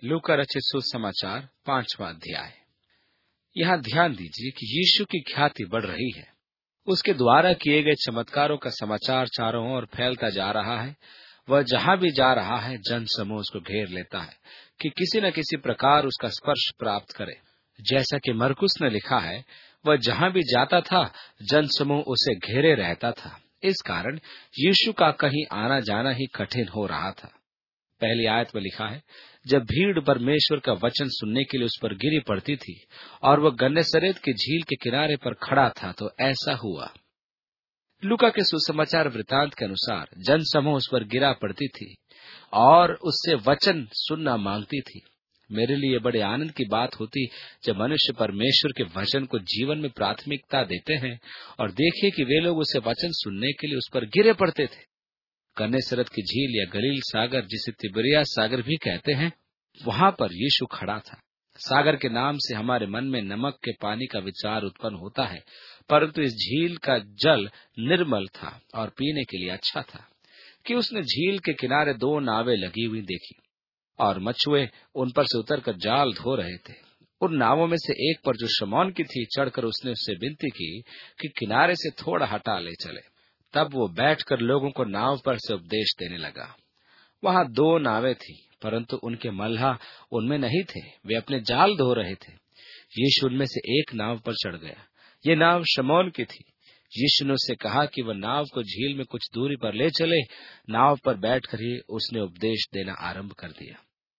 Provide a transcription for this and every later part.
लूका रचित सुसमाचार 5वां अध्याय। यहाँ ध्यान दीजिए कि यीशु की ख्याति बढ़ रही है। उसके द्वारा किए गए चमत्कारों का समाचार चारों ओर फैलता जा रहा है। वह जहाँ भी जा रहा है, जन समूह उसको घेर लेता है कि किसी न किसी प्रकार उसका स्पर्श प्राप्त करे। जैसा कि मरकुस ने लिखा है, वह जहाँ भी जाता था, जन समूह उसे घेरे रहता था। इस कारण यीशु का कहीं आना जाना ही कठिन हो रहा था। पहली आयत में लिखा है, जब भीड़ परमेश्वर का वचन सुनने के लिए उस पर गिरी पड़ती थी और वह गन्नेसरेत की झील के किनारे पर खड़ा था, तो ऐसा हुआ। लूका के सुसमाचार वृतांत के अनुसार जन समूह उस पर गिरा पड़ती थी और उससे वचन सुनना मांगती थी। मेरे लिए बड़े आनंद की बात होती जब मनुष्य परमेश्वर के वचन को जीवन में प्राथमिकता देते हैं और देखिए कि वे लोग उसे वचन सुनने के लिए उस पर गिरे पड़ते थे। गन्नेसरत की झील या गलील सागर, जिसे तिबरियास सागर भी कहते हैं, वहां पर यीशु खड़ा था। सागर के नाम से हमारे मन में नमक के पानी का विचार उत्पन्न होता है, परंतु इस झील का जल निर्मल था और पीने के लिए अच्छा था। कि उसने झील के किनारे 2 नावें लगी हुई देखी और मछुए उन पर से उतरकर जाल धो रहे थे। उन नावों में से एक पर, जो शमौन की थी, चढ़कर उसने उससे विनती की कि किनारे से थोड़ा हटा ले चले। तब वो बैठकर लोगों को नाव पर से उपदेश देने लगा। वहां 2 नावें थी, परंतु उनके मल्लाह उनमें नहीं थे, वे अपने जाल धो रहे थे। यीशु उनमें से एक नाव पर चढ़ गया। ये नाव शमौन की थी। यीशु ने उससे कहा कि वह नाव को झील में कुछ दूरी पर ले चले। नाव पर बैठकर ही उसने उपदेश देना आरंभ कर दिया।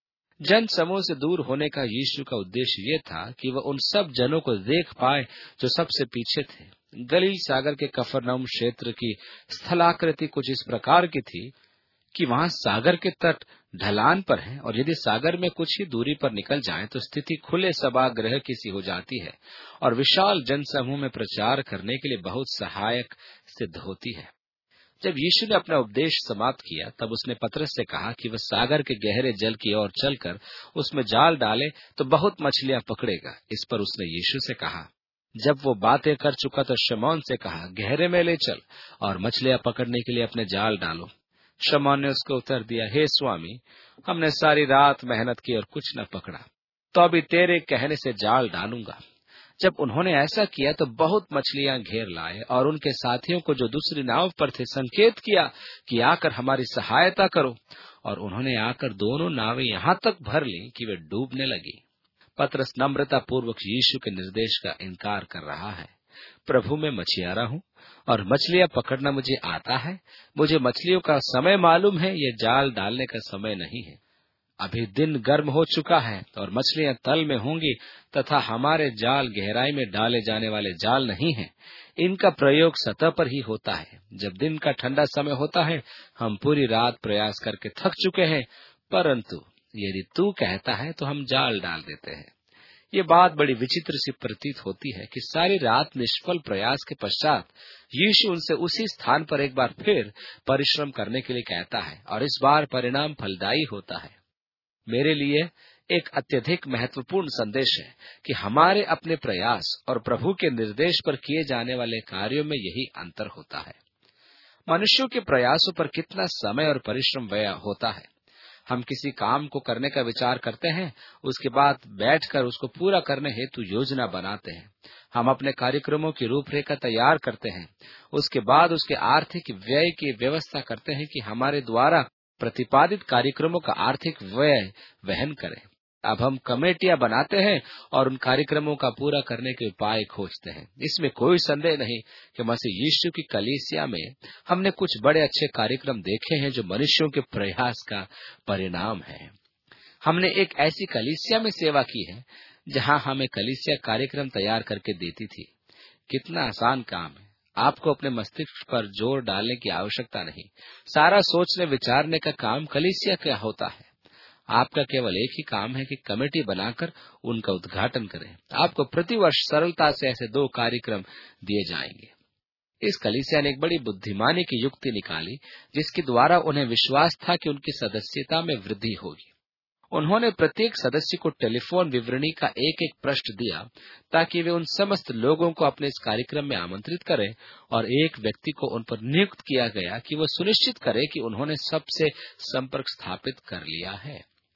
जन समूह से दूर होने का यीशु का उद्देश्य ये था कि वह उन सब जनों को देख पाए जो सबसे पीछे थे। गलील सागर के कफरनहूम क्षेत्र की स्थलाकृति कुछ इस प्रकार की थी कि वहां सागर के तट ढलान पर है और यदि सागर में कुछ ही दूरी पर निकल जाएं तो स्थिति खुले सभागृह की सी हो जाती है और विशाल जनसमूह में प्रचार करने के लिए बहुत सहायक सिद्ध होती है। जब यीशु ने अपना उपदेश समाप्त किया, तब उसने पतरस से कहा कि वह सागर के गहरे जल की ओर चलकर उसमें जाल डाले तो बहुत मछलियां पकड़ेगा। इस पर उसने यीशु से कहा। जब वो बातें कर चुका तो शमौन से कहा, गहरे में ले चल और मछलियां पकड़ने के लिए अपने जाल डालो। शमौन ने उसको उत्तर दिया, हे स्वामी, हमने सारी रात मेहनत की और कुछ न पकड़ा, तो अभी तेरे कहने से जाल डालूंगा। जब उन्होंने ऐसा किया तो बहुत मछलियां घेर लाए और उनके साथियों को, जो दूसरी नाव पर थे, संकेत किया कि आकर हमारी सहायता करो, और उन्होंने आकर दोनों नावें यहाँ तक भर ली कि वे डूबने लगी। पतरस नम्रता पूर्वक यीशु के निर्देश का इनकार कर रहा है। प्रभु, मैं मछियारा हूँ और मछलियां पकड़ना मुझे आता है। मुझे मछलियों का समय मालूम है, ये जाल डालने का समय नहीं है। अभी दिन गर्म हो चुका है और मछलियां तल में होंगी तथा हमारे जाल गहराई में डाले जाने वाले जाल नहीं हैं। इनका प्रयोग सतह पर ही होता है। जब दिन का ठंडा समय होता है, हम पूरी रात प्रयास करके थक चुके हैं, परंतु यदि तू कहता है तो हम जाल डाल देते हैं। ये बात बड़ी विचित्र सी प्रतीत होती है कि सारी रात निष्फल प्रयास के पश्चात यीशु उनसे उसी स्थान पर एक बार फिर परिश्रम करने के लिए कहता है और इस बार परिणाम फलदायी होता है। मेरे लिए एक अत्यधिक महत्वपूर्ण संदेश है कि हमारे अपने प्रयास और प्रभु के निर्देश पर किए जाने वाले कार्यों में यही अंतर होता है। मनुष्यों के प्रयासों पर कितना समय और परिश्रम व्यय होता है। हम किसी काम को करने का विचार करते हैं, उसके बाद बैठकर उसको पूरा करने हेतु योजना बनाते हैं। हम अपने कार्यक्रमों की रूपरेखा तैयार करते हैं, उसके बाद उसके आर्थिक व्यय की व्यवस्था करते हैं कि हमारे द्वारा प्रतिपादित कार्यक्रमों का आर्थिक व्यय वहन करें। अब हम कमेटियां बनाते हैं और उन कार्यक्रमों का पूरा करने के उपाय खोजते हैं। इसमें कोई संदेह नहीं कि मसीह यीशु की कलीसिया में हमने कुछ बड़े अच्छे कार्यक्रम देखे हैं जो मनुष्यों के प्रयास का परिणाम है। हमने एक ऐसी कलीसिया में सेवा की है जहां हमें कलीसिया कार्यक्रम तैयार करके देती थी। कितना आसान काम है। आपको अपने मस्तिष्क पर जोर डालने की आवश्यकता नहीं। सारा सोचने विचारने का काम कलीसिया का होता है। आपका केवल एक ही काम है कि कमेटी बनाकर उनका उद्घाटन करें। आपको प्रतिवर्ष सरलता से ऐसे 2 कार्यक्रम दिए जाएंगे। इस कलीसिया ने एक बड़ी बुद्धिमानी की युक्ति निकाली, जिसके द्वारा उन्हें विश्वास था कि उनकी सदस्यता में वृद्धि होगी। उन्होंने प्रत्येक सदस्य को टेलीफोन विवरणी का एक एक पृष्ठ दिया ताकि वे उन समस्त लोगों को अपने इस कार्यक्रम में आमंत्रित करें, और एक व्यक्ति को उन पर नियुक्त किया गया कि वह सुनिश्चित करे कि उन्होंने सबसे संपर्क स्थापित कर लिया है।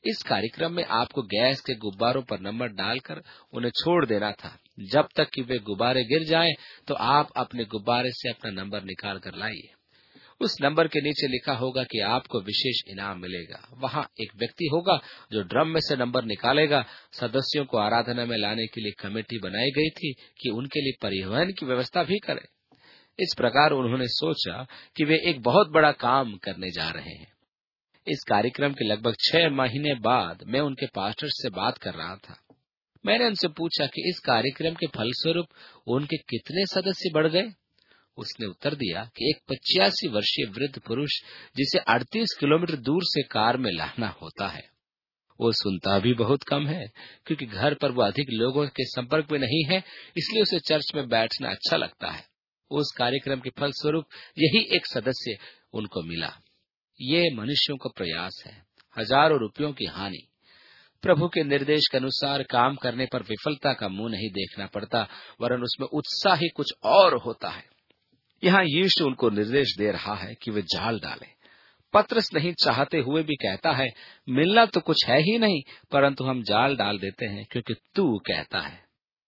इस कार्यक्रम में आपको गैस के गुब्बारों पर नंबर डालकर उन्हें छोड़ देना था। जब तक कि वे गुब्बारे गिर जाएं, तो आप अपने गुब्बारे से अपना नंबर निकाल कर लाइए। उस नंबर के नीचे लिखा होगा कि आपको विशेष इनाम मिलेगा। वहां एक व्यक्ति होगा जो ड्रम में से नंबर निकालेगा। सदस्यों को आराधना में लाने के लिए कमेटी बनाई गई थी कि उनके लिए परिवहन की व्यवस्था भी करें। इस प्रकार उन्होंने सोचा कि वे एक बहुत बड़ा काम करने जा रहे हैं। इस कार्यक्रम के लगभग 6 महीने बाद मैं उनके पास्टर से बात कर रहा था। मैंने उनसे पूछा कि इस कार्यक्रम के फलस्वरूप उनके कितने सदस्य बढ़ गए। उसने उत्तर दिया कि एक 85 वर्षीय वृद्ध पुरुष जिसे 38 किलोमीटर दूर से कार में लाना होता है, वो सुनता भी बहुत कम है, क्योंकि घर पर वो अधिक लोगों के संपर्क में नहीं है, इसलिए उसे चर्च में बैठना अच्छा लगता है। उस कार्यक्रम के फलस्वरूप यही एक सदस्य उनको मिला। ये मनुष्यों का प्रयास है, हजारों रुपयों की हानि। प्रभु के निर्देश के अनुसार काम करने पर विफलता का मुंह नहीं देखना पड़ता, वरन उसमें उत्साह ही कुछ और होता है। यहाँ यीशु उनको निर्देश दे रहा है कि वे जाल डालें। पतरस नहीं चाहते हुए भी कहता है, मिलना तो कुछ है ही नहीं, परंतु हम जाल डाल देते हैं क्योंकि तू कहता है।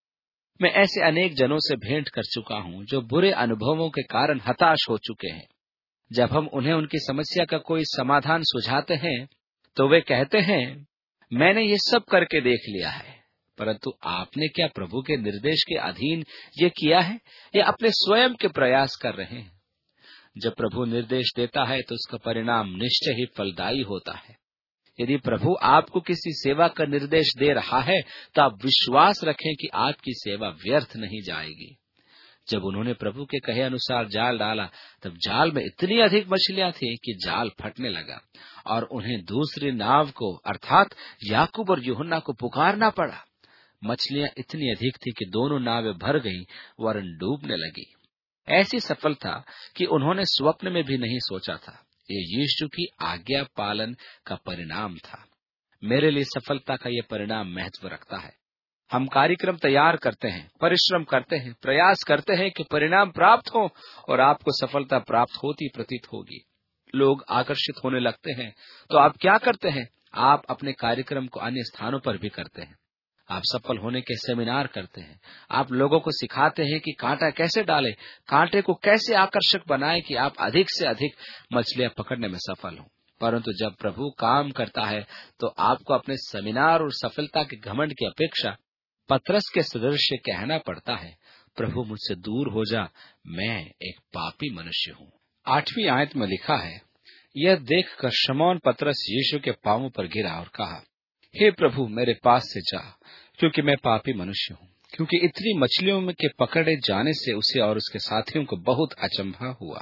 मैं ऐसे अनेक जनों से भेंट कर चुका हूँ जो बुरे अनुभवों के कारण हताश हो चुके हैं। जब हम उन्हें उनकी समस्या का कोई समाधान सुझाते हैं, तो वे कहते हैं, मैंने ये सब करके देख लिया है। परंतु आपने क्या प्रभु के निर्देश के अधीन ये किया है, या अपने स्वयं के प्रयास कर रहे हैं? जब प्रभु निर्देश देता है तो उसका परिणाम निश्चय ही फलदायी होता है। यदि प्रभु आपको किसी सेवा का निर्देश दे रहा है, तो आप विश्वास रखें कि आपकी सेवा व्यर्थ नहीं जाएगी। जब उन्होंने प्रभु के कहे अनुसार जाल डाला, तब जाल में इतनी अधिक मछलियां थी कि जाल फटने लगा और उन्हें दूसरी नाव को अर्थात याकूब और यूहन्ना को पुकारना पड़ा। मछलियां इतनी अधिक थी कि दोनों नावें भर गईं वरन डूबने लगी। ऐसी सफलता कि उन्होंने स्वप्न में भी नहीं सोचा था। ये यीशु की आज्ञा पालन का परिणाम था। मेरे लिए सफलता का ये परिणाम महत्व रखता है। हम कार्यक्रम तैयार करते हैं, परिश्रम करते हैं, प्रयास करते हैं कि परिणाम प्राप्त हो, और आपको सफलता प्राप्त होती प्रतीत होगी। लोग आकर्षित होने लगते हैं, तो आप क्या करते हैं? आप अपने कार्यक्रम को अन्य स्थानों पर भी करते हैं। आप सफल होने के सेमिनार करते हैं। आप लोगों को सिखाते हैं कि कांटा कैसे डालें, कांटे को कैसे आकर्षक बनाएं कि आप अधिक से अधिक मछलियां पकड़ने में सफल हों। परंतु जब प्रभु काम करता है, तो आपको अपने सेमिनार और सफलता के घमंड की अपेक्षा पतरस के सदृश कहना पड़ता है, प्रभु मुझसे दूर हो जा, मैं एक पापी मनुष्य हूँ। 8वीं आयत में लिखा है, यह देखकर शमौन पतरस यीशु के पांवों पर गिरा और कहा, हे प्रभु, मेरे पास से जा, क्योंकि मैं पापी मनुष्य हूँ। क्योंकि इतनी मछलियों में के पकड़े जाने से उसे और उसके साथियों को बहुत अचंभा हुआ।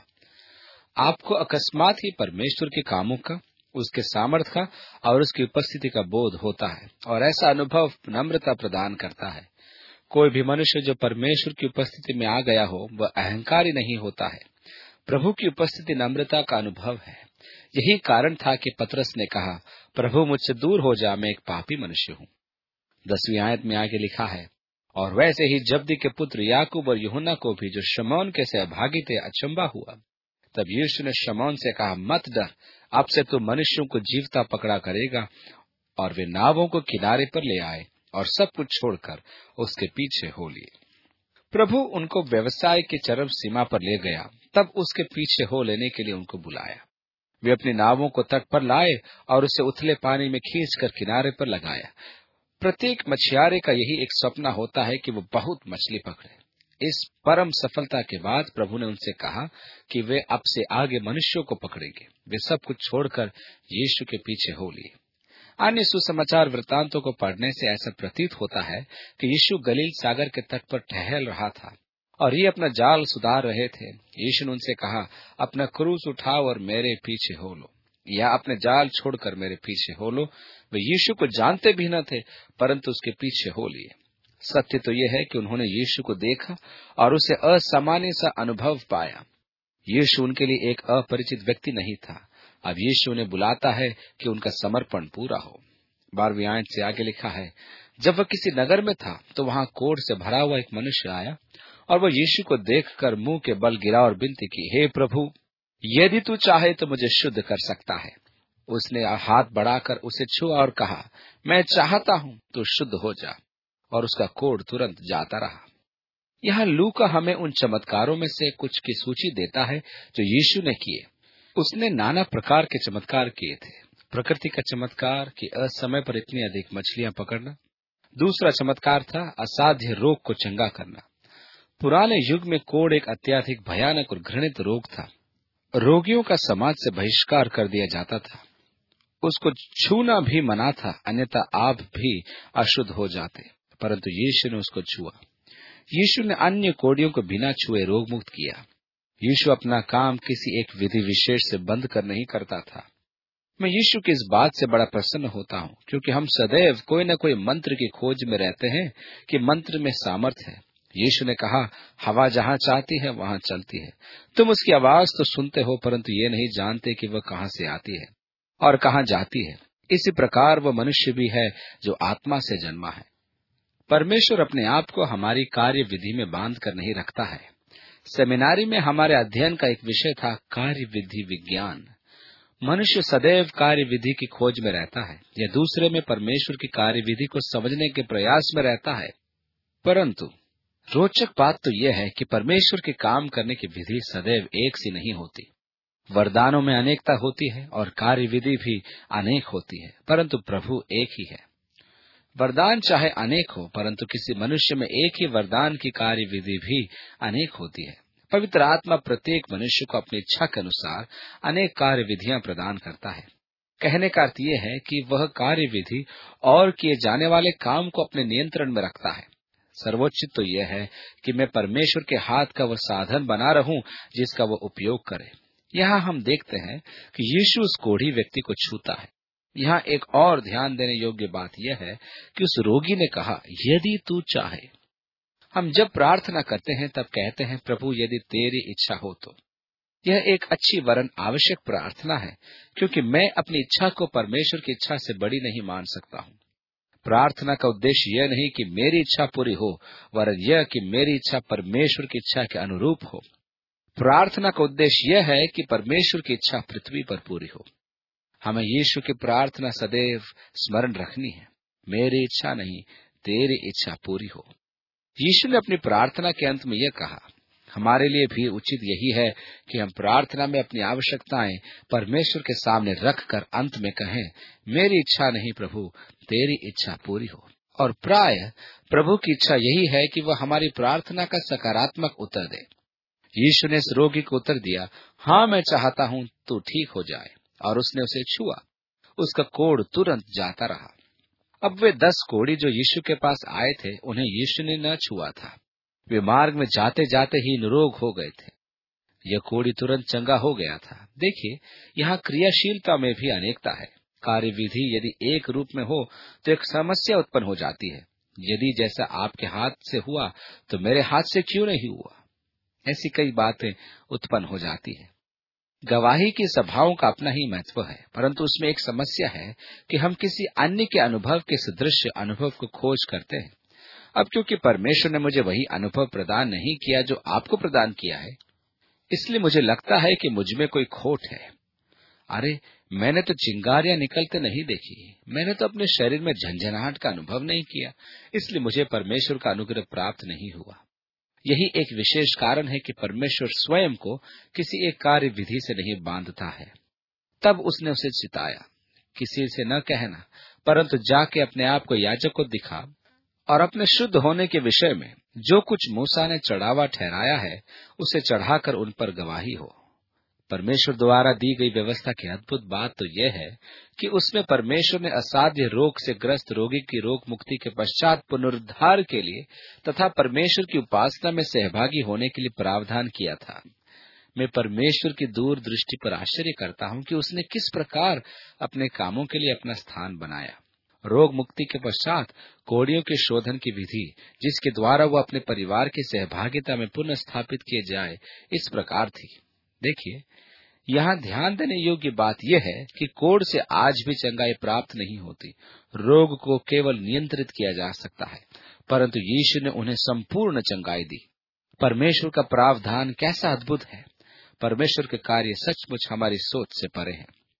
आपको अकस्मात ही परमेश्वर के कामों का, उसके सामर्थ का और उसकी उपस्थिति का बोध होता है, और ऐसा अनुभव नम्रता प्रदान करता है। कोई भी मनुष्य जो परमेश्वर की उपस्थिति में आ गया हो, वह अहंकारी नहीं होता है। प्रभु की उपस्थिति नम्रता का अनुभव है। यही कारण था कि पतरस ने कहा, प्रभु मुझसे दूर हो जा, मैं एक पापी मनुष्य हूँ। 10वीं आयत में आगे लिखा है, और वैसे ही जब्दी के पुत्र याकूब और यूहन्ना को भी, जो शमौन के सहभागी थे, अचंभा हुआ। तब यीशु ने शमौन से कहा, मत डर, अब से तू मनुष्यों को जीवता पकड़ा करेगा। और वे नावों को किनारे पर ले आए और सब कुछ छोड़कर उसके पीछे हो लिए। प्रभु उनको व्यवसाय की चरम सीमा पर ले गया, तब उसके पीछे हो लेने के लिए उनको बुलाया। वे अपनी नावों को तट पर लाए और उसे उथले पानी में खींचकर किनारे पर लगाया। प्रत्येक मछियारे का यही एक सपना होता है कि वो बहुत मछली पकड़े। इस परम सफलता के बाद प्रभु ने उनसे कहा कि वे अब से आगे मनुष्यों को पकड़ेंगे। वे सब कुछ छोड़कर यीशु के पीछे हो लिए। अन्य सुसमाचार वृत्तांतों को पढ़ने से ऐसा प्रतीत होता है कि यीशु गलील सागर के तट पर टहल रहा था और ये अपना जाल सुधार रहे थे। यीशु ने उनसे कहा, अपना क्रूस उठाओ और मेरे पीछे हो लो, या अपने जाल छोड़कर मेरे पीछे हो लो। वे यीशु को जानते भी न थे, परंतु उसके पीछे हो लिए। सत्य तो यह है कि उन्होंने यीशु को देखा और उसे असामान्य सा अनुभव पाया। यीशु उनके लिए एक अपरिचित व्यक्ति नहीं था। अब यीशु उन्हें बुलाता है कि उनका समर्पण पूरा हो। 12वीं आयत से आगे लिखा है, जब वह किसी नगर में था तो वहां कोढ़ से भरा हुआ एक मनुष्य आया और वह यीशु को देखकर मुंह के बल गिरा और विनती की, हे प्रभु, यदि तू चाहे तो मुझे शुद्ध कर सकता है। उसने हाथ बढ़ाकर उसे छुआ और कहा, मैं चाहता हूं तो शुद्ध हो जा, और उसका कोढ़ तुरंत जाता रहा। यहाँ लूका हमें उन चमत्कारों में से कुछ की सूची देता है जो यीशु ने किए। उसने नाना प्रकार के चमत्कार किए थे। प्रकृति का चमत्कार कि असमय पर इतनी अधिक मछलियां पकड़ना। दूसरा चमत्कार था असाध्य रोग को चंगा करना। पुराने युग में कोढ़ एक अत्यधिक भयानक और घृणित रोग था। रोगियों का समाज से बहिष्कार कर दिया जाता था। उसको छूना भी मना था, अन्यथा आप भी अशुद्ध हो जाते। परंतु यीशु ने उसको छुआ। यीशु ने अन्य कोढ़ियों को बिना छुए रोग मुक्त किया। यीशु अपना काम किसी एक विधि विशेष से बंद कर नहीं करता था। मैं यीशु की इस बात से बड़ा प्रसन्न होता हूँ, क्योंकि हम सदैव कोई न कोई मंत्र की खोज में रहते हैं कि मंत्र में सामर्थ है। यीशु ने कहा, हवा जहाँ चाहती है वहाँ चलती है। तुम उसकी आवाज तो सुनते हो, परंतु ये नहीं जानते कि वह कहाँ से आती है और कहाँ जाती है। इसी प्रकार वह मनुष्य भी है जो आत्मा से जन्मा है। परमेश्वर अपने आप को हमारी कार्य विधि में बांध कर नहीं रखता है। सेमिनारी में हमारे अध्ययन का एक विषय था कार्य विधि विज्ञान। मनुष्य सदैव कार्य विधि की खोज में रहता है या दूसरे में परमेश्वर की कार्य विधि को समझने के प्रयास में रहता है। परंतु रोचक बात तो यह है कि परमेश्वर के काम करने की विधि सदैव एक सी नहीं होती। वरदानों में अनेकता होती है और कार्य विधि भी अनेक होती है, परंतु प्रभु एक ही है। वरदान चाहे अनेक हो, परंतु किसी मनुष्य में एक ही वरदान की कार्य विधि भी अनेक होती है। पवित्र आत्मा प्रत्येक मनुष्य को अपनी इच्छा के अनुसार अनेक कार्य विधियां प्रदान करता है। कहने का अर्थ यह है कि वह कार्य विधि और किए जाने वाले काम को अपने नियंत्रण में रखता है। सर्वोच्च तो यह है कि मैं परमेश्वर के हाथ का वह साधन बना रहूं जिसका वह उपयोग करे। यहाँ हम देखते हैं कि यीशु उस कोढ़ी व्यक्ति को छूता है। यहाँ एक और ध्यान देने योग्य बात यह है कि उस रोगी ने कहा, यदि तू चाहे। हम जब प्रार्थना करते हैं तब कहते हैं, प्रभु यदि तेरी इच्छा हो तो। यह एक अच्छी वरन आवश्यक प्रार्थना है, क्योंकि मैं अपनी इच्छा को परमेश्वर की इच्छा से बड़ी नहीं मान सकता हूँ। प्रार्थना का उद्देश्य यह नहीं कि मेरी इच्छा पूरी हो, वरन यह कि मेरी इच्छा परमेश्वर की इच्छा के अनुरूप हो। प्रार्थना का उद्देश्य यह है कि परमेश्वर की इच्छा पृथ्वी पर पूरी हो। हमें यीशु की प्रार्थना सदैव स्मरण रखनी है, मेरी इच्छा नहीं, तेरी इच्छा पूरी हो। यीशु ने अपनी प्रार्थना के अंत में यह कहा। हमारे लिए भी उचित यही है कि हम प्रार्थना में अपनी आवश्यकताएं परमेश्वर के सामने रखकर अंत में कहें, मेरी इच्छा नहीं प्रभु, तेरी इच्छा पूरी हो। और प्राय प्रभु की इच्छा यही है कि वह हमारी प्रार्थना का सकारात्मक उत्तर दे। यीशु ने इस रोगी को उत्तर दिया, हाँ मैं चाहता हूँ तू ठीक हो जाए, और उसने उसे छुआ। उसका कोढ़ तुरंत जाता रहा। अब वे 10 कोढ़ी जो यीशु के पास आए थे, उन्हें यीशु ने न छुआ था। वे मार्ग में जाते जाते ही निरोग हो गए थे। यह कोढ़ी तुरंत चंगा हो गया था। देखिए, यहाँ क्रियाशीलता में भी अनेकता है। कार्य विधि यदि एक रूप में हो तो एक समस्या उत्पन्न हो जाती है। यदि जैसा आपके हाथ से हुआ तो मेरे हाथ से क्यों नहीं हुआ, ऐसी कई बातें उत्पन्न हो जाती है। गवाही की सभाओं का अपना ही महत्व है, परंतु उसमें एक समस्या है कि हम किसी अन्य के अनुभव के सदृश अनुभव को खोज करते हैं। अब क्योंकि परमेश्वर ने मुझे वही अनुभव प्रदान नहीं किया जो आपको प्रदान किया है, इसलिए मुझे लगता है कि मुझमें कोई खोट है। अरे, मैंने तो चिंगारियां निकलते नहीं देखी, मैंने तो अपने शरीर में झंझनाहट का अनुभव नहीं किया, इसलिए मुझे परमेश्वर का अनुग्रह प्राप्त नहीं हुआ। यही एक विशेष कारण है कि परमेश्वर स्वयं को किसी एक कार्य विधि से नहीं बांधता है। तब उसने उसे चिताया, किसी से न कहना, परंतु जाके अपने आप को याजक को दिखा और अपने शुद्ध होने के विषय में जो कुछ मूसा ने चढ़ावा ठहराया है उसे चढ़ाकर उन पर गवाही हो। परमेश्वर द्वारा दी गई व्यवस्था की अद्भुत बात तो यह है कि उसमें परमेश्वर ने असाध्य रोग से ग्रस्त रोगी की रोग मुक्ति के पश्चात पुनरुद्धार के लिए तथा परमेश्वर की उपासना में सहभागी होने के लिए प्रावधान किया था। मैं परमेश्वर की दूर दृष्टि पर आश्चर्य करता हूँ कि उसने किस प्रकार अपने कामों के लिए अपना स्थान बनाया। रोग मुक्ति के पश्चात कोढ़ियों के शोधन की विधि, जिसके द्वारा वह अपने परिवार की सहभागिता में पुनः स्थापित किए जाए, इस प्रकार थी। देखिए, यहाँ ध्यान देने योग्य बात यह है कि कोढ़ से आज भी चंगाई प्राप्त नहीं होती। रोग को केवल नियंत्रित किया जा सकता है, परंतु यीशु ने उन्हें संपूर्ण चंगाई दी। परमेश्वर का प्रावधान कैसा अद्भुत है। परमेश्वर के कार्य सचमुच हमारी सोच से परे हैं।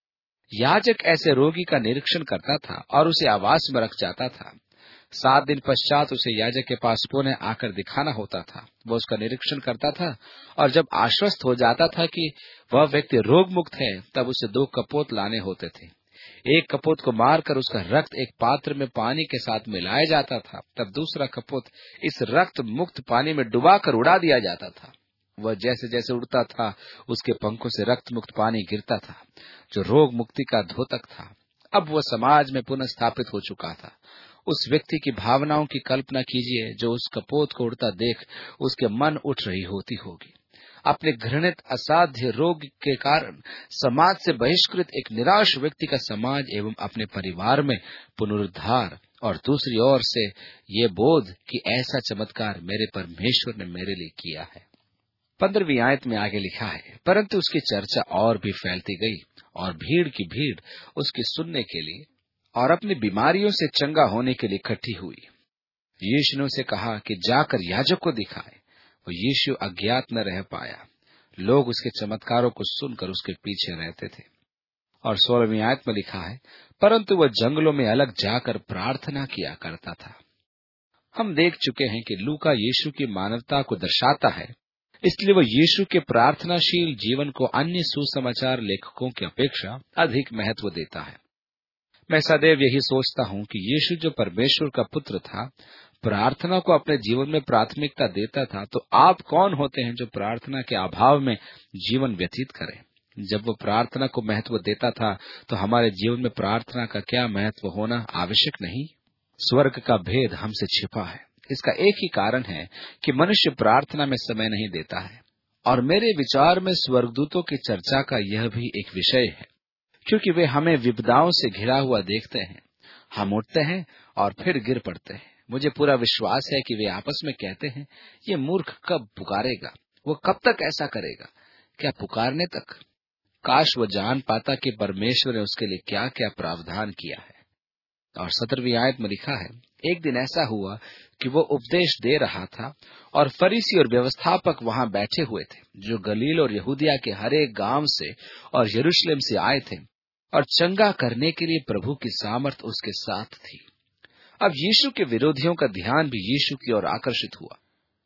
याजक ऐसे रोगी का निरीक्षण करता था और उसे आवास में रख जाता था। 7 दिन पश्चात उसे याजक के पास पुनः आकर दिखाना होता था। वह उसका निरीक्षण करता था और जब आश्वस्त हो जाता था कि वह व्यक्ति रोग मुक्त है, तब उसे 2 कपोत लाने होते थे। एक कपोत को मारकर उसका रक्त एक पात्र में पानी के साथ मिलाया जाता था। तब दूसरा कपोत इस रक्त मुक्त पानी में डुबाकर उड़ा दिया जाता था। वह जैसे जैसे उड़ता था, उसके पंखों से रक्त मुक्त पानी गिरता था, जो रोग मुक्ति का द्योतक था। अब वह समाज में पुनः स्थापित हो चुका था। उस व्यक्ति की भावनाओं की कल्पना कीजिए, जो उस कपोत को उड़ता देख उसके मन उठ रही होती होगी। अपने घृणित असाध्य रोग के कारण समाज से बहिष्कृत एक निराश व्यक्ति का समाज एवं अपने परिवार में पुनरुद्धार, और दूसरी ओर से ये बोध कि ऐसा चमत्कार मेरे परमेश्वर ने मेरे लिए किया है। 15वीं आयत में आगे लिखा है, परंतु उसकी चर्चा और भी फैलती गई और भीड़ की भीड़ उसकी सुनने के लिए और अपनी बीमारियों से चंगा होने के लिए इकट्ठी हुई। यीशु ने उसे कहा कि जाकर याजक को दिखाए। वो यीशु अज्ञात न रह पाया। लोग उसके चमत्कारों को सुनकर उसके पीछे रहते थे। और 16वीं आयत में लिखा है, परंतु वह जंगलों में अलग जाकर प्रार्थना किया करता था। हम देख चुके हैं कि लूका यीशु की मानवता को दर्शाता है, इसलिए वह यीशु के प्रार्थनाशील जीवन को अन्य सुसमाचार लेखकों की अपेक्षा अधिक महत्व देता है। मैं सदैव यही सोचता हूँ कि यीशु जो परमेश्वर का पुत्र था, प्रार्थना को अपने जीवन में प्राथमिकता देता था, तो आप कौन होते हैं जो प्रार्थना के अभाव में जीवन व्यतीत करें? जब वो प्रार्थना को महत्व देता था, तो हमारे जीवन में प्रार्थना का क्या महत्व होना आवश्यक नहीं? स्वर्ग का भेद हमसे छिपा है। इसका एक ही कारण है कि मनुष्य प्रार्थना में समय नहीं देता है। और मेरे विचार में स्वर्गदूतों की चर्चा का यह भी एक विषय है, क्योंकि वे हमें विपदाओं से घिरा हुआ देखते हैं। हम उठते हैं और फिर गिर पड़ते हैं। मुझे पूरा विश्वास है कि वे आपस में कहते हैं, ये मूर्ख कब पुकारेगा, वो कब तक ऐसा करेगा, क्या पुकारने तक? काश वो जान पाता कि परमेश्वर ने उसके लिए क्या क्या प्रावधान किया है। और 17वीं आयत में लिखा है, एक दिन ऐसा हुआ कि वो उपदेश दे रहा था और फरीसी और व्यवस्थापक वहां बैठे हुए थे, जो गलील और यहूदिया के हर एक गांव से और यरूशलेम से आए थे, और चंगा करने के लिए प्रभु की सामर्थ उसके साथ थी। अब यीशु के विरोधियों का ध्यान भी यीशु की ओर आकर्षित हुआ।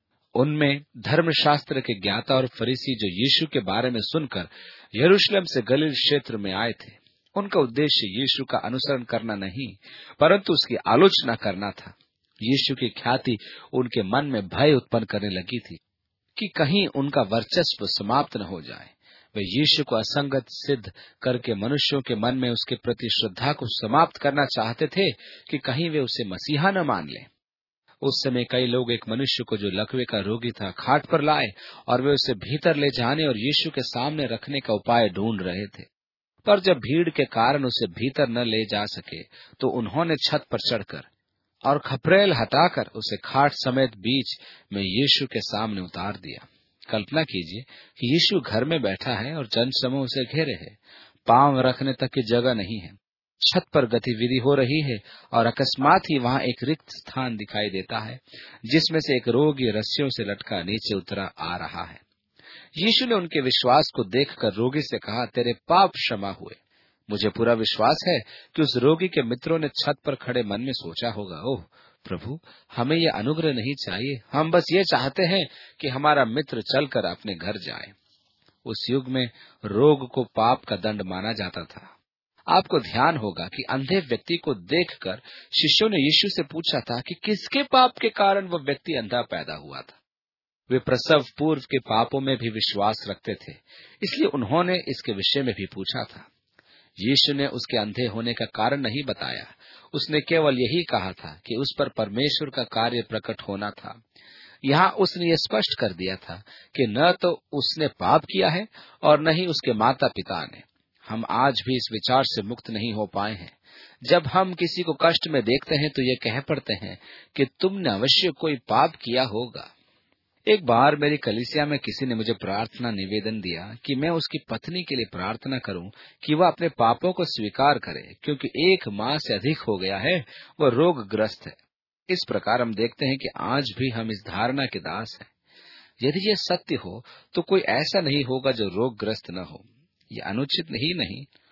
उनमें धर्मशास्त्र के ज्ञाता और फरीसी, जो यीशु के बारे में सुनकर यरूशलेम से गलील क्षेत्र में आए थे, उनका उद्देश्य यीशु का अनुसरण करना नहीं, परंतु उसकी आलोचना करना था। यीशु की ख्याति उनके मन में भय उत्पन्न करने लगी थी कि कहीं उनका वर्चस्व समाप्त न हो जाए। वे यीशु को असंगत सिद्ध करके मनुष्यों के मन में उसके प्रति श्रद्धा को समाप्त करना चाहते थे कि कहीं वे उसे मसीहा न मान लें। उस समय कई लोग एक मनुष्य को, जो लकवे का रोगी था, खाट पर लाए और वे उसे भीतर ले जाने और यीशु के सामने रखने का उपाय ढूंढ रहे थे। पर जब भीड़ के कारण उसे भीतर न ले जा सके, तो उन्होंने छत पर चढ़कर और खपरेल हटाकर उसे खाट समेत बीच में यीशु के सामने उतार दिया। कल्पना कीजिए कि यीशु घर में बैठा है और जनसमूह उसे घेरे है। पांव रखने तक की जगह नहीं है। छत पर गतिविधि हो रही है और अकस्मात ही वहां एक रिक्त स्थान दिखाई देता है, जिसमें से एक रोगी रस्सियों से लटका नीचे उतरा आ रहा है। यीशु ने उनके विश्वास को देखकर रोगी से कहा, तेरे पाप क्षमा हुए। मुझे पूरा विश्वास है कि उस रोगी के मित्रों ने छत पर खड़े मन में सोचा होगा, ओह प्रभु, हमें यह अनुग्रह नहीं चाहिए, हम बस ये चाहते हैं कि हमारा मित्र चलकर अपने घर जाए। उस युग में रोग को पाप का दंड माना जाता था। आपको ध्यान होगा कि अंधे व्यक्ति को देखकर शिष्यों ने यीशु से पूछा था कि किसके पाप के कारण वह व्यक्ति अंधा पैदा हुआ था। वे प्रसव पूर्व के पापों में भी विश्वास रखते थे, इसलिए उन्होंने इसके विषय में भी पूछा था। यीशु ने उसके अंधे होने का कारण नहीं बताया। उसने केवल यही कहा था कि उस पर परमेश्वर का कार्य प्रकट होना था। यहाँ उसने ये स्पष्ट कर दिया था कि न तो उसने पाप किया है और न ही उसके माता पिता ने। हम आज भी इस विचार से मुक्त नहीं हो पाए हैं। जब हम किसी को कष्ट में देखते हैं तो ये कह पड़ते हैं कि तुमने अवश्य कोई पाप किया होगा। एक बार मेरी कलीसिया में किसी ने मुझे प्रार्थना निवेदन दिया कि मैं उसकी पत्नी के लिए प्रार्थना करूं कि वह अपने पापों को स्वीकार करे, क्योंकि 1 माह से अधिक हो गया है वह रोगग्रस्त है। इस प्रकार हम देखते हैं कि आज भी हम इस धारणा के दास हैं। यदि यह सत्य हो तो कोई ऐसा नहीं होगा जो रोगग्रस्त न हो। यह अनुचित ही नहीं,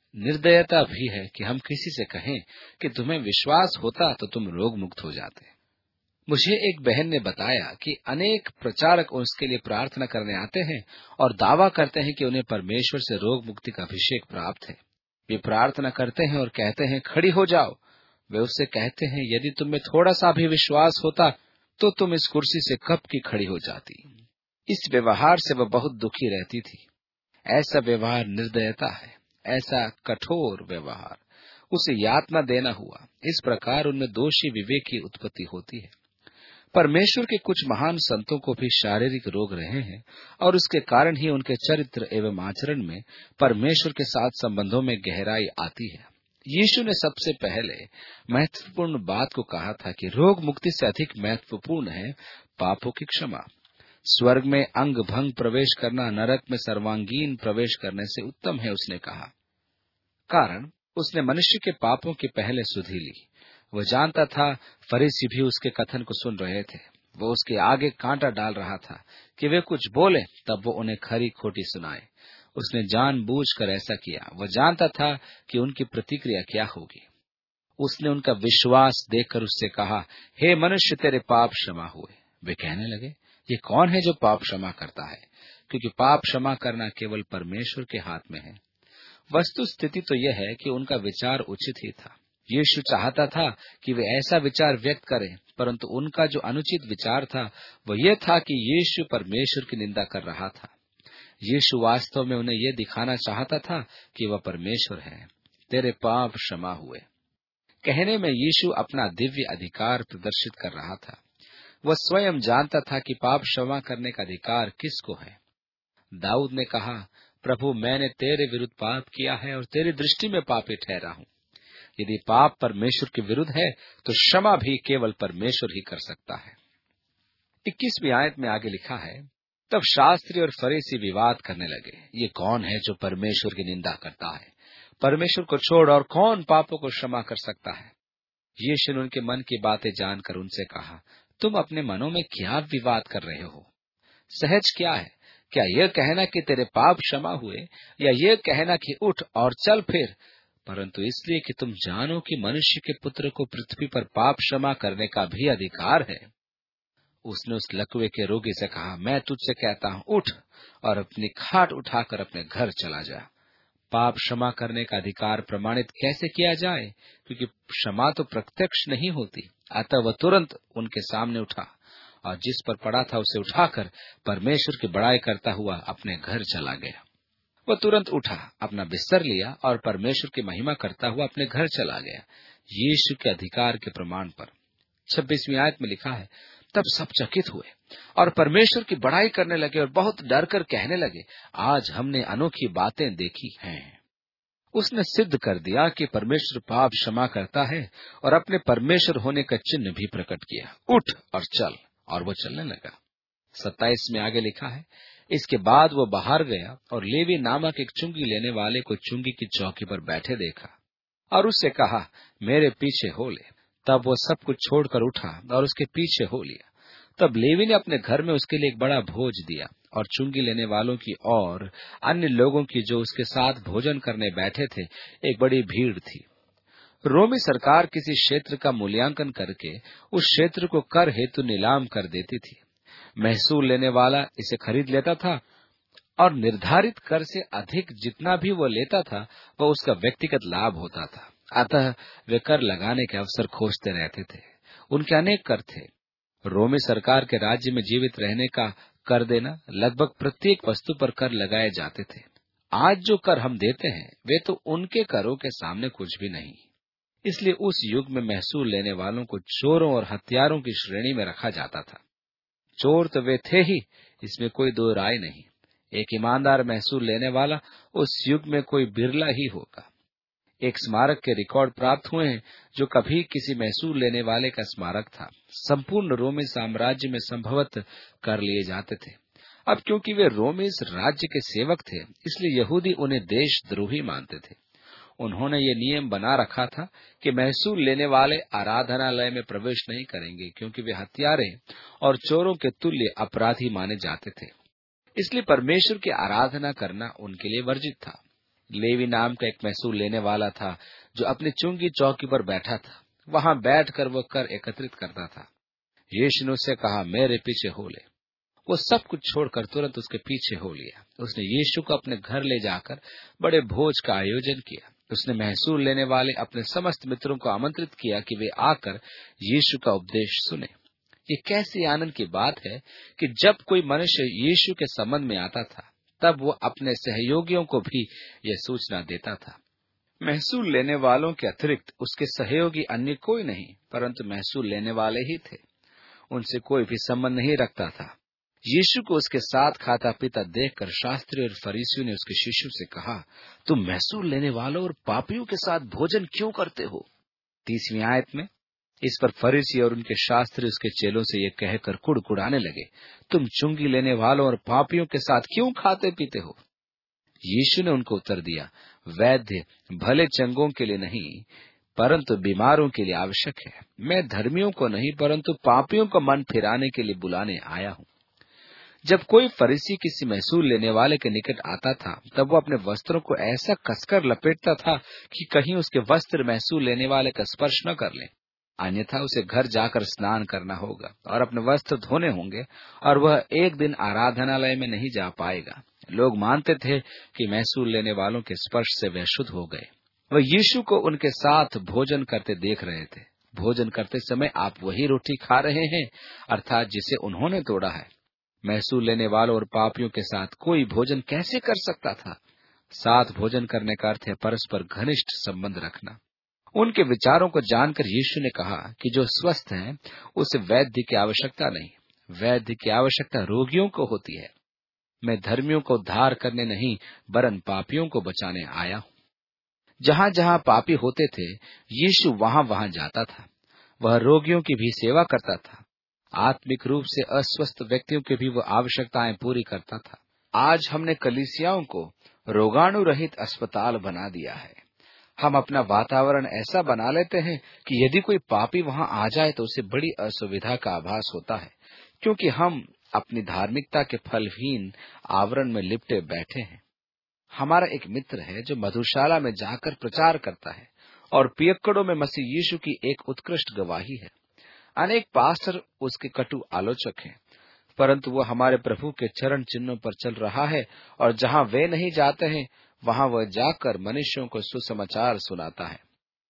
निर्दयता भी है कि हम किसी से कहें कि तुम्हें विश्वास होता तो तुम रोग मुक्त हो जाते। मुझे एक बहन ने बताया कि अनेक प्रचारक उसके लिए प्रार्थना करने आते हैं और दावा करते हैं कि उन्हें परमेश्वर से रोग मुक्ति का अभिषेक प्राप्त है। वे प्रार्थना करते हैं और कहते हैं, खड़ी हो जाओ। वे उससे कहते हैं, यदि तुम में थोड़ा सा भी विश्वास होता तो तुम इस कुर्सी से कब की खड़ी हो जाती। इस व्यवहार से वह बहुत दुखी रहती थी। ऐसा व्यवहार निर्दयता है, ऐसा कठोर व्यवहार उसे यातना देना हुआ। इस प्रकार उनमें दोषी विवेक की उत्पत्ति होती है। परमेश्वर के कुछ महान संतों को भी शारीरिक रोग रहे हैं और उसके कारण ही उनके चरित्र एवं आचरण में परमेश्वर के साथ संबंधों में गहराई आती है। यीशु ने सबसे पहले महत्वपूर्ण बात को कहा था कि रोग मुक्ति से अधिक महत्वपूर्ण है पापों की क्षमा। स्वर्ग में अंग भंग प्रवेश करना नरक में सर्वांगीण प्रवेश करने से उत्तम है, उसने कहा। कारण उसने मनुष्य के पापों की पहले सुधि ली। वह जानता था फरीसी भी उसके कथन को सुन रहे थे। वो उसके आगे कांटा डाल रहा था कि वे कुछ बोले तब वो उन्हें खरी खोटी सुनाए। उसने जानबूझकर ऐसा किया। वह जानता था कि उनकी प्रतिक्रिया क्या होगी। उसने उनका विश्वास देखकर उससे कहा, हे मनुष्य, तेरे पाप क्षमा हुए। वे कहने लगे, ये कौन है जो पाप क्षमा करता है? क्योंकि पाप क्षमा करना केवल परमेश्वर के हाथ में है। वस्तु स्थिति तो यह है कि उनका विचार उचित ही था। यीशु चाहता था कि वे ऐसा विचार व्यक्त करें, परंतु उनका जो अनुचित विचार था वह यह था कि यीशु परमेश्वर की निंदा कर रहा था। यीशु वास्तव में उन्हें यह दिखाना चाहता था कि वह परमेश्वर है। तेरे पाप क्षमा हुए कहने में यीशु अपना दिव्य अधिकार प्रदर्शित कर रहा था। वह स्वयं जानता था कि पाप क्षमा करने का अधिकार किसको है। दाऊद ने कहा, प्रभु, मैंने तेरे विरुद्ध पाप किया है और तेरी दृष्टि में पापी ठहरा हूँ। यदि पाप परमेश्वर के विरुद्ध है तो क्षमा भी केवल परमेश्वर ही कर सकता है। 21वीं आयत में आगे लिखा है, तब शास्त्री और फरीसी विवाद करने लगे, ये कौन है जो परमेश्वर की निंदा करता है? परमेश्वर को छोड़ और कौन पापों को क्षमा कर सकता है? यीशु ने उनके मन की बातें जानकर उनसे कहा, तुम अपने मनों में क्या विवाद कर रहे हो? सहज क्या है? क्या यह कहना कि तेरे पाप क्षमा हुए, या यह कहना कि उठ और चल फिर? परंतु इसलिए कि तुम जानो कि मनुष्य के पुत्र को पृथ्वी पर पाप क्षमा करने का भी अधिकार है। उसने उस लकवे के रोगी से कहा, मैं तुझसे कहता हूँ, उठ और अपनी खाट उठाकर अपने घर चला जा। पाप क्षमा करने का अधिकार प्रमाणित कैसे किया जाए? क्योंकि क्षमा तो प्रत्यक्ष नहीं होती। अतः वह तुरंत उनके सामने उठा और जिस पर पड़ा था उसे उठाकर परमेश्वर की बड़ाई करता हुआ अपने घर चला गया। वह तुरंत उठा, अपना बिस्तर लिया और परमेश्वर की महिमा करता हुआ अपने घर चला गया, यीशु के अधिकार के प्रमाण पर। 26वीं आयत में लिखा है, तब सब चकित हुए और परमेश्वर की बड़ाई करने लगे और बहुत डर कर कहने लगे, आज हमने अनोखी बातें देखी हैं। उसने सिद्ध कर दिया कि परमेश्वर पाप क्षमा करता है और अपने परमेश्वर होने का चिन्ह भी प्रकट किया। उठ और चल, और वो चलने लगा। 27 में आगे लिखा है, इसके बाद वो बाहर गया और लेवी नामक एक चुंगी लेने वाले को चुंगी की चौकी पर बैठे देखा और उससे कहा, मेरे पीछे हो ले। तब वो सब कुछ छोड़कर उठा और उसके पीछे हो लिया। तब लेवी ने अपने घर में उसके लिए एक बड़ा भोज दिया और चुंगी लेने वालों की और अन्य लोगों की जो उसके साथ भोजन करने बैठे थे एक बड़ी भीड़ थी। रोमी सरकार किसी क्षेत्र का मूल्यांकन करके उस क्षेत्र को कर हेतु नीलाम कर देती थी। महसूल लेने वाला इसे खरीद लेता था और निर्धारित कर से अधिक जितना भी वो लेता था वह उसका व्यक्तिगत लाभ होता था। अतः वे कर लगाने के अवसर खोजते रहते थे। उनके अनेक कर थे। रोमी सरकार के राज्य में जीवित रहने का कर देना, लगभग प्रत्येक वस्तु पर कर लगाए जाते थे। आज जो कर हम देते हैं वे तो उनके करों के सामने कुछ भी नहीं। इसलिए उस युग में महसूल लेने वालों को चोरों और हत्यारों की श्रेणी में रखा जाता था। चोर तो वे थे ही, इसमें कोई दो राय नहीं। एक ईमानदार महसूल लेने वाला उस युग में कोई बिरला ही होगा। एक स्मारक के रिकॉर्ड प्राप्त हुए हैं जो कभी किसी महसूल लेने वाले का स्मारक था। संपूर्ण रोमी साम्राज्य में संभवतः कर लिए जाते थे। अब क्योंकि वे रोमी राज्य के सेवक थे, इसलिए यहूदी उन्हें देशद्रोही मानते थे। उन्होंने ये नियम बना रखा था कि महसूल लेने वाले आराधनालय में प्रवेश नहीं करेंगे, क्योंकि वे हत्यारे और चोरों के तुल्य अपराधी माने जाते थे। इसलिए परमेश्वर की आराधना करना उनके लिए वर्जित था। लेवी नाम का एक महसूल लेने वाला था जो अपनी चुंगी चौकी पर बैठा था। वहां बैठकर वो कर एकत्रित करता था। यीशु ने उससे कहा, मेरे पीछे हो ले। वो सब कुछ छोड़कर तुरंत उसके पीछे हो लिया। उसने यीशु को अपने घर ले जाकर बड़े भोज का आयोजन किया। उसने महसूल लेने वाले अपने समस्त मित्रों को आमंत्रित किया कि वे आकर यीशु का उपदेश सुने। ये कैसी आनंद की बात है कि जब कोई मनुष्य यीशु के संबंध में आता था, तब वो अपने सहयोगियों को भी यह सूचना देता था। महसूल लेने वालों के अतिरिक्त उसके सहयोगी अन्य कोई नहीं, परंतु महसूल लेने वाले ही थे। उनसे कोई भी संबंध नहीं रखता था। यीशु को उसके साथ खाता पीता देखकर शास्त्री और फरीसियों ने उसके शिष्यों से कहा, तुम महसूल लेने वालों और पापियों के साथ भोजन क्यों करते हो? 30वीं आयत में इस पर फरीसी और उनके शास्त्री उसके चेलों से ये कहकर कुड़कुड़ाने लगे, तुम चुंगी लेने वालों और पापियों के साथ क्यों खाते पीते हो? यीशु ने उनको उत्तर दिया, वैद्य भले चंगों के लिए नहीं, परंतु बीमारों के लिए आवश्यक है। मैं धर्मियों को नहीं, परंतु पापियों को मन फिराने के लिए बुलाने आया हूँ। जब कोई फरीसी किसी महसूल लेने वाले के निकट आता था, तब वो अपने वस्त्रों को ऐसा कसकर लपेटता था कि कहीं उसके वस्त्र महसूल लेने वाले का स्पर्श न कर लें। अन्यथा उसे घर जाकर स्नान करना होगा और अपने वस्त्र धोने होंगे, और वह एक दिन आराधनालय में नहीं जा पाएगा। लोग मानते थे कि महसूल लेने वालों के स्पर्श से वे शुद्ध हो गए। वह यीशु को उनके साथ भोजन करते देख रहे थे। भोजन करते समय आप वही रोटी खा रहे हैं, अर्थात जिसे उन्होंने तोड़ा है। महसूल लेने वालों और पापियों के साथ कोई भोजन कैसे कर सकता था? साथ भोजन करने का अर्थ है परस्पर घनिष्ठ संबंध रखना। उनके विचारों को जानकर यीशु ने कहा कि जो स्वस्थ हैं, उसे वैद्य की आवश्यकता नहीं, वैद्य की आवश्यकता रोगियों को होती है। मैं धर्मियों को उद्धार करने नहीं, वरन पापियों को बचाने आया हूँ। जहाँ जहाँ पापी होते थे, यीशु वहाँ वहाँ जाता था। वह रोगियों की भी सेवा करता था। आत्मिक रूप से अस्वस्थ व्यक्तियों की भी वह आवश्यकताएं पूरी करता था। आज हमने कलीसियाओं को रोगाणु रहित अस्पताल बना दिया है। हम अपना वातावरण ऐसा बना लेते हैं कि यदि कोई पापी वहां आ जाए तो उसे बड़ी असुविधा का आभास होता है, क्योंकि हम अपनी धार्मिकता के फलहीन आवरण में लिपटे बैठे हैं। हमारा एक मित्र है जो मधुशाला में जाकर प्रचार करता है और पियक्कड़ों में मसीह यीशु की एक उत्कृष्ट गवाही है। अनेक पास्टर उसके कटु आलोचक हैं, परंतु वो हमारे प्रभु के चरण चिन्हों पर चल रहा है, और जहाँ वे नहीं जाते हैं, वहाँ वह जाकर मनुष्यों को सुसमाचार सुनाता है।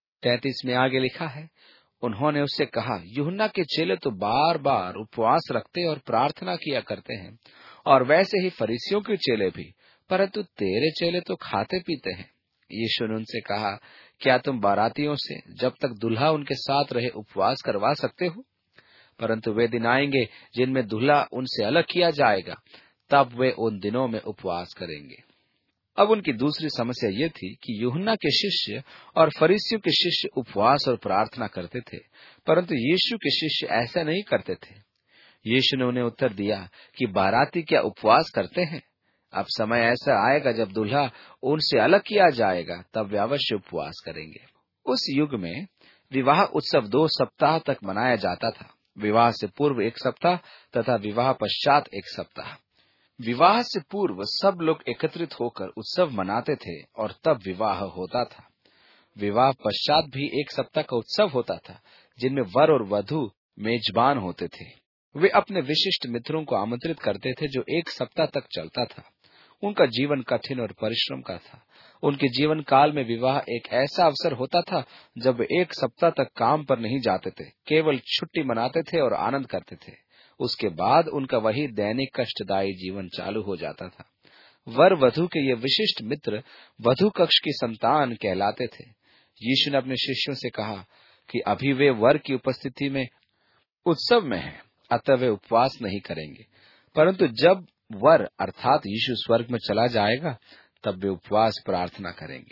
33 में आगे लिखा है, उन्होंने उससे कहा, यूहन्ना के चेले तो बार बार उपवास रखते और प्रार्थना किया करते हैं, और वैसे ही फरीसियों के चेले भी, परंतु तेरे चेले तो खाते पीते हैं। यीशु ने उनसे कहा, क्या तुम बारातियों से जब तक दुल्हा उनके साथ रहे उपवास करवा सकते हो? परंतु वे दिन आएंगे जिनमें दुल्हा उनसे अलग किया जाएगा, तब वे उन दिनों में उपवास करेंगे। अब उनकी दूसरी समस्या ये थी कि यूहन्ना के शिष्य और फरीसियों के शिष्य उपवास और प्रार्थना करते थे, परंतु यीशु के शिष्य ऐसा नहीं करते थे। यीशु ने उन्हें उत्तर दिया कि बाराती क्या उपवास करते हैं? अब समय ऐसा आएगा जब दुल्हा उनसे अलग किया जाएगा, तब वे अवश्य उपवास करेंगे। उस युग में विवाह उत्सव 2 सप्ताह तक मनाया जाता था। विवाह से पूर्व 1 सप्ताह तथा विवाह पश्चात 1 सप्ताह। विवाह से पूर्व सब लोग एकत्रित होकर उत्सव मनाते थे और तब विवाह होता था। विवाह पश्चात भी 1 सप्ताह का उत्सव होता था, जिनमें वर और वधू मेजबान होते थे। वे अपने विशिष्ट मित्रों को आमंत्रित करते थे, जो 1 सप्ताह तक चलता था। उनका जीवन कठिन और परिश्रम का था। उनके जीवन काल में विवाह एक ऐसा अवसर होता था जब वे 1 सप्ताह तक काम पर नहीं जाते थे, केवल छुट्टी मनाते थे और आनंद करते थे। उसके बाद उनका वही दैनिक कष्टदायी जीवन चालू हो जाता था। वर वधू के ये विशिष्ट मित्र वधू कक्ष की संतान कहलाते थे। यीशु ने अपने शिष्यों से कहा कि अभी वे वर की उपस्थिति में उत्सव में हैं, अतः वे उपवास नहीं करेंगे, परंतु जब वर अर्थात यीशु स्वर्ग में चला जाएगा, तब वे उपवास प्रार्थना करेंगे।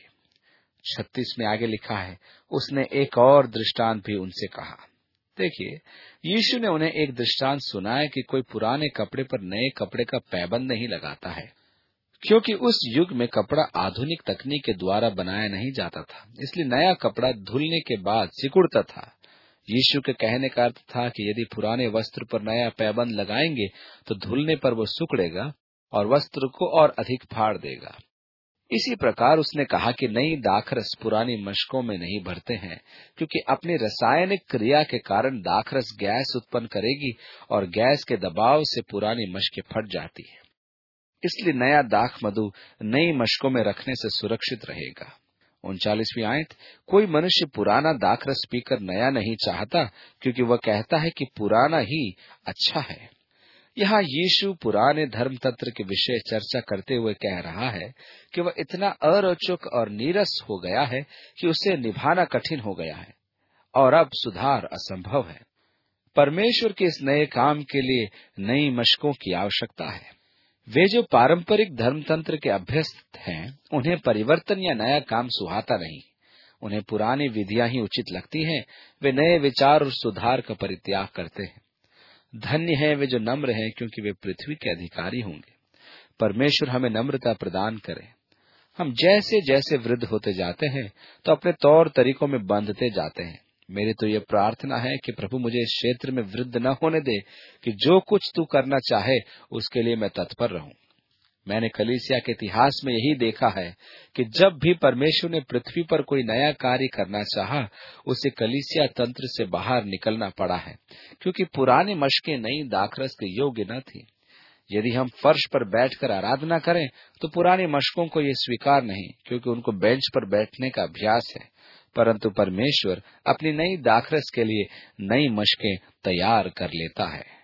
36 में आगे लिखा है, उसने एक और दृष्टांत भी उनसे कहा। देखिए, यीशु ने उन्हें एक दृष्टांत सुनाया कि कोई पुराने कपड़े पर नए कपड़े का पैबंद नहीं लगाता है, क्योंकि उस युग में कपड़ा आधुनिक तकनीक के द्वारा बनाया नहीं जाता था, इसलिए नया कपड़ा धुलने के बाद सिकुड़ता था। यीशु के कहने का अर्थ था कि यदि पुराने वस्त्र पर नया पैबंद लगाएंगे तो धुलने पर वो सिकुड़ेगा और वस्त्र को और अधिक फाड़ देगा। इसी प्रकार उसने कहा कि नई दाखरस पुरानी मशकों में नहीं भरते हैं, क्योंकि अपनी रासायनिक क्रिया के कारण दाखरस गैस उत्पन्न करेगी और गैस के दबाव से पुरानी मशकें फट जाती है। इसलिए नया दाख मधु नई मशकों में रखने से सुरक्षित रहेगा। 39वीं आयत, कोई मनुष्य पुराना दाखरस पीकर नया नहीं चाहता, क्योंकि वह कहता है कि पुराना ही अच्छा है। यहाँ यीशु पुराने धर्म तंत्र के विषय चर्चा करते हुए कह रहा है कि वह इतना अरोचक और नीरस हो गया है कि उसे निभाना कठिन हो गया है और अब सुधार असंभव है। परमेश्वर के इस नए काम के लिए नई मशकों की आवश्यकता है। वे जो पारंपरिक धर्मतंत्र के अभ्यस्त हैं, उन्हें परिवर्तन या नया काम सुहाता नहीं। उन्हें पुरानी विधियां ही उचित लगती हैं। वे नए विचार और सुधार का परित्याग करते हैं। धन्य है वे जो नम्र हैं, क्योंकि वे पृथ्वी के अधिकारी होंगे। परमेश्वर हमें नम्रता प्रदान करे। हम जैसे जैसे वृद्ध होते जाते हैं तो अपने तौर तरीकों में बंधते जाते हैं। मेरी तो यह प्रार्थना है कि प्रभु मुझे इस क्षेत्र में वृद्ध न होने दे कि जो कुछ तू करना चाहे उसके लिए मैं तत्पर रहूं। मैंने कलीसिया के इतिहास में यही देखा है कि जब भी परमेश्वर ने पृथ्वी पर कोई नया कार्य करना चाहा, उसे कलीसिया तंत्र से बाहर निकलना पड़ा है, क्योंकि पुरानी मशकें नई दाखरस के योग्य न थी। यदि हम फर्श पर बैठकर आराधना करें तो पुरानी मशकों को ये स्वीकार नहीं, क्योंकि उनको बेंच पर बैठने का अभ्यास है। परंतु परमेश्वर अपनी नई दाखरस के लिए नई मशकें तैयार कर लेता है।